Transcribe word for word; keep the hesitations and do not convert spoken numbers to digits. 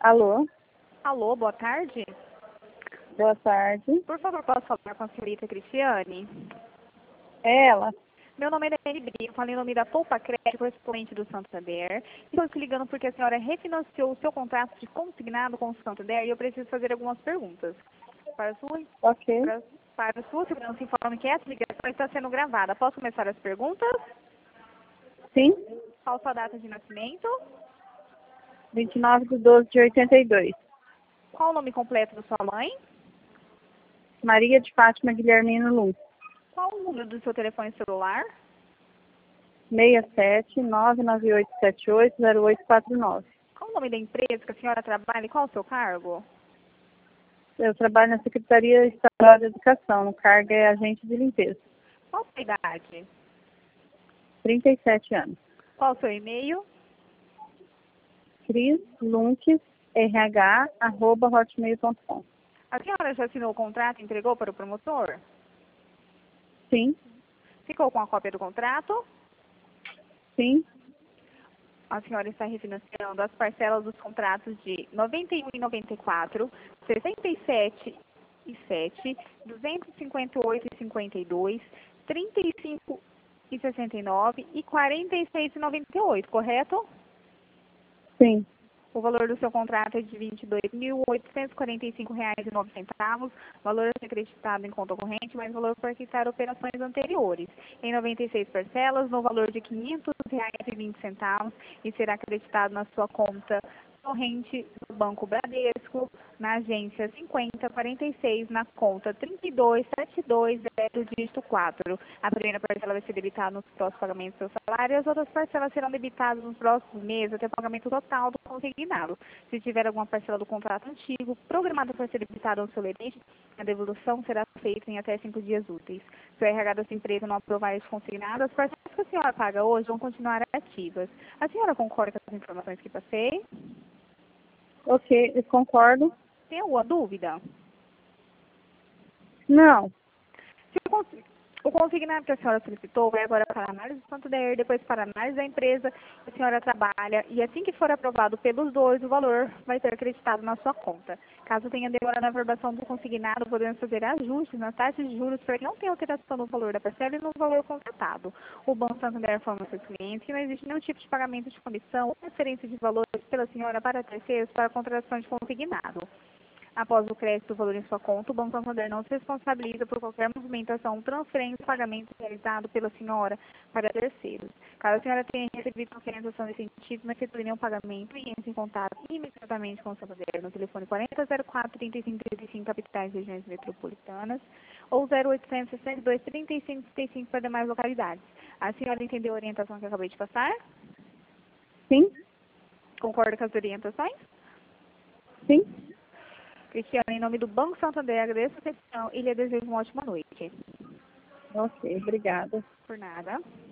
Alô, Alô, boa tarde. boa tarde. Por favor, posso falar com a senhorita Cristiane? É ela. Meu nome é Dani Brito, falei em nome da Poupa Crédito, correspondente do Santander. Estou te ligando porque a senhora refinanciou o seu contrato de consignado com o Santander e eu preciso fazer algumas perguntas. Para a sua, Ok. para, para a sua segurança, informe que essa ligação está sendo gravada. Posso começar as perguntas? Sim, Qual sua data de nascimento? vinte e nove de doze de oitenta e dois. Qual o nome completo da sua mãe? Maria de Fátima Guilhermino Lum. Qual o número do seu telefone celular? seis sete nove nove oito sete oito zero oito quatro nove. Qual o nome da empresa que a senhora trabalha e qual o seu cargo? Eu trabalho na Secretaria Estadual de Educação, o cargo é agente de limpeza. Qual a sua idade? trinta e sete anos. Qual o seu e-mail? crislunques, rh, arroba hotmail ponto com. A senhora já assinou o contrato e entregou para o promotor? Sim, Ficou com a cópia do contrato? sim, A senhora está refinanciando as parcelas dos contratos de noventa e um e noventa e quatro, sessenta e sete e sete, duzentos e cinquenta e oito e cinquenta e dois, trinta e cinco e sessenta e nove e quarenta e seis e noventa e oito, correto? sim. O valor do seu contrato é de vinte e dois mil oitocentos e quarenta e cinco reais e nove centavos, valor a ser acreditado em conta corrente, mais valor por quitar operações anteriores, em noventa e seis parcelas, no valor de quinhentos reais e vinte centavos, e será acreditado na sua conta corrente do Banco Bradesco, na agência cinquenta quarenta e seis, na conta trinta e dois setenta e dois zero, dígito quatro. A primeira parcela vai ser debitada nos próximos pagamentos do seu salário e as outras parcelas serão debitadas nos próximos meses até o pagamento total do consignado. Se tiver alguma parcela do contrato antigo programada para ser debitada no seu lerente, a devolução será feita em até cinco dias úteis. Se o R H da sua empresa não aprovar esse consignado, as parcelas que a senhora paga hoje vão continuar ativas. A senhora concorda com as informações que passei? Ok, eu concordo. Tem alguma dúvida? Não, Se o cons- o consignado que a senhora solicitou vai agora para a análise do Santander, depois para a análise da empresa que a senhora trabalha, e assim que for aprovado pelos dois, o valor vai ser acreditado na sua conta. Caso tenha demora na aprovação do consignado, podemos fazer ajustes nas taxas de juros para que não tenha alteração no valor da parcela e no valor contratado. O Banco Santander informa aos seus clientes que não existe nenhum tipo de pagamento de comissão ou transferência de valores pela senhora para terceiros para a contratação de consignado. Após o crédito do valor em sua conta, o Banco Santander não se responsabiliza por qualquer movimentação, transferência ou pagamento realizado pela senhora para terceiros. Caso a senhora tenha recebido qualquer orientação nesse sentido, não efetue nenhum pagamento e entre em contato imediatamente com o Santander no telefone quarenta zero quatro trinta e cinco trinta e cinco, capitais e regiões metropolitanas, ou zero oitocentos sessenta e dois trinta e cinco trinta e cinco para demais localidades. A senhora entendeu a orientação que eu acabei de passar? sim, Concorda com as orientações? sim. Cristiano, em nome do Banco Santander, agradeço a atenção e lhe desejo uma ótima noite. Ok, obrigada. Por nada.